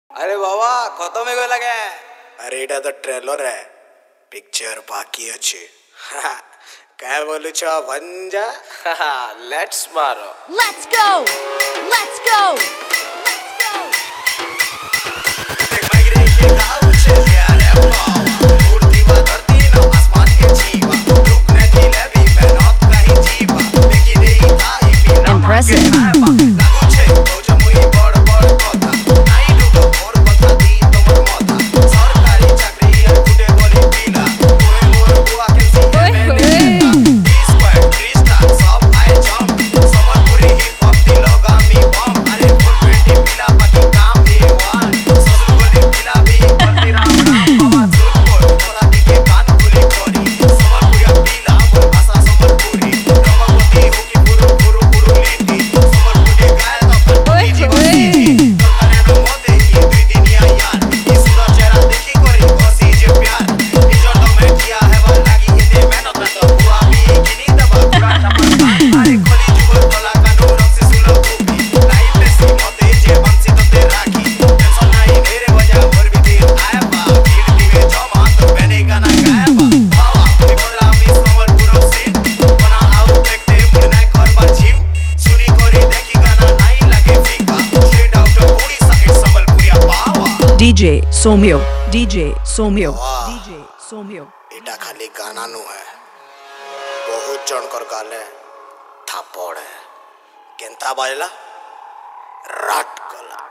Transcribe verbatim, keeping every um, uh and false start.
अरे बाबा खत्म हो गला के अरे एटा तो ट्रेलर है पिक्चर बाकी अच्छे क्या बोलू छ भंजा लेट्स मारो Let's go! Let's go! Let's go! देख माइग्रे के गाँव चल गया रे बाबा उड़ती हुआ धरती ना आसमान के जीवा रुकने की लबी मैं नौत कहीं जीवा लेकिन ये ताई भी ना Impressive. लागू छे तो जमुई बड़ बड़ कोता नहीं डूबो और बता दी तुमर मोता सरकारी चाकरी और गुडे बोली पीला कोई मोर बुआ के सीने में इस पर क्रिस्टा सब आए जंप समरपुरी हिप हॉप दी लगामी बम अरे फुल ट्वेंटी पीला बाकी काम भी वन ससुर पीला भी करती राम बाबा सुरपुर बोला दी के कान खुली खोरी समरपुरी पीला बोल भाषा समरपुरी रमगोती होकी पुरु पुरु पुरु लीटी समरपुरी गाय तो पर जीवन कने रो मोते की दुई दुनिया यार इस सुंदर चेहरा देखी कोरी कोसी जे प्यार इजर तो मैं किया है वो लागी हिते मेहनत में तो हुआ भी किनी दबा पूरा टपा अरे खोली जुबल तोला कानू रंग से सुनो खूबी लाइफ में सी मोते जे बंसी तो ते राखी टेंशन नहीं मेरे वजह और भी दिल आया बा भीड़ दिवे जमा तो मैंने गाना गाया बा बाबा कोई बोला मी समरपुर से बना आओ देखते मुड़ना कर बा जीव सुनी कोरी देखी गाना नहीं लगे फीका स्ट्रेट आउट ऑफ पूरी सके संबलपुरिया बावा D J Somyo, D J Somyo, वाह। D J Somyo. एटा खाली गाना नु है बहुत जन कर गाले थापड़ है केंता बाजला राट गला।